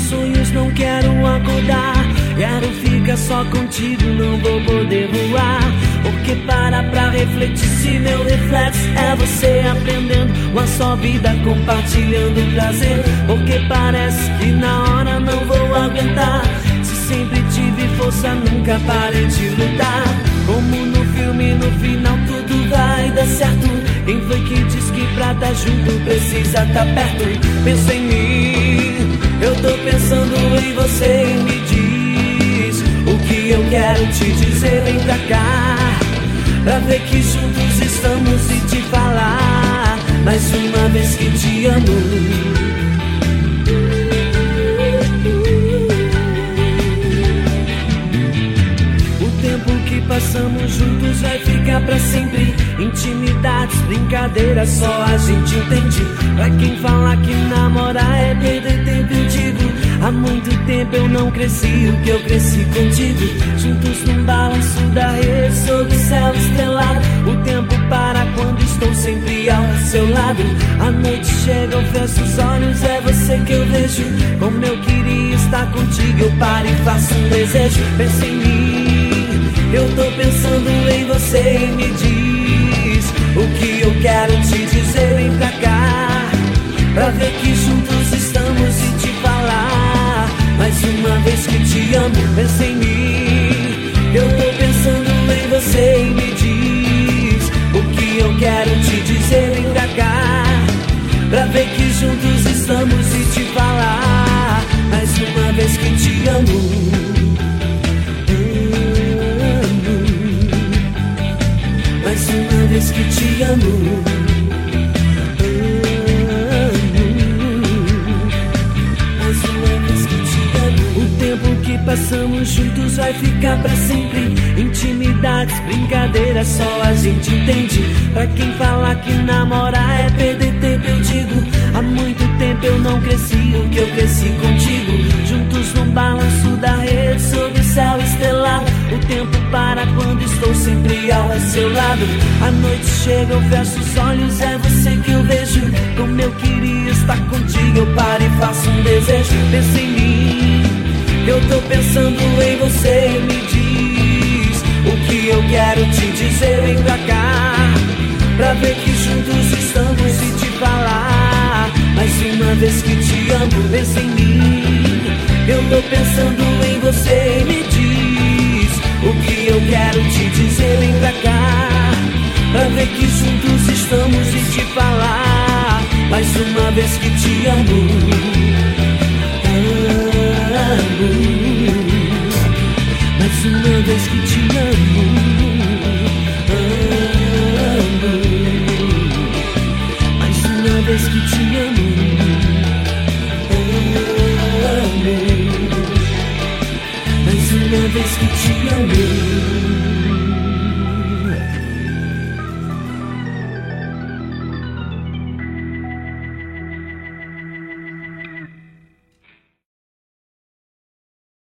sonhos, não quero acordar. Quero ficar só contigo, não vou poder voar. Porque para pra refletir se meu reflexo é você aprendendo uma só vida, compartilhando prazer. Porque parece que na hora não vou aguentar. Se sempre tive força, nunca parei de lutar. Como no filme, no final tudo vai dar certo. Quem foi que disse que pra tá junto precisa tá perto? Pensa em mim, eu tô pensando em você. E me diz o que eu quero te dizer. Vem pra cá pra ver que juntos estamos e te falar mais uma vez que te amo. Passamos juntos vai ficar pra sempre. Intimidades, brincadeiras, só a gente entende. Pra quem fala que namorar é perder tempo, eu digo, há muito tempo eu não cresci o que eu cresci contigo. Juntos num balanço da rede, sob o céu estrelado. O tempo para quando estou sempre ao seu lado. A noite chega, eu fecho os olhos, é você que eu vejo. Como eu queria estar contigo, eu paro e faço um desejo. Pensa em mim, eu tô pensando em você. E me diz o que eu quero te dizer. Vem pra cá pra ver que juntos estamos e te falar mais uma vez que te amo. Pensa em mim, eu tô pensando em você. E me diz o que eu quero te dizer. Vem pra cá pra ver que juntos estamos e te falar mais uma vez que te amo. Mais uma vez que te amo. Mais uma vez que te amo. O tempo que passamos juntos vai ficar pra sempre. Intimidades, brincadeiras, só a gente entende. Pra quem fala que namorar é perder tempo, eu digo, há muito tempo eu não cresci o que eu cresci contigo. Juntos num balanço da rede, sob o céu estrelado. O tempo para quando estou sempre ao seu lado. A noite chega, eu fecho os olhos, é você que eu vejo. Como eu queria estar contigo, eu paro e faço um desejo. Pensa em mim, eu tô pensando em você. E me diz o que eu quero te dizer. Vem pra cá pra ver que juntos estamos e te falar mais uma vez que te amo. Pensa em mim, eu tô pensando em você. E me diz o que eu quero te dizer. Vem pra cá pra ver que juntos estamos e te falar mais uma vez que te amo.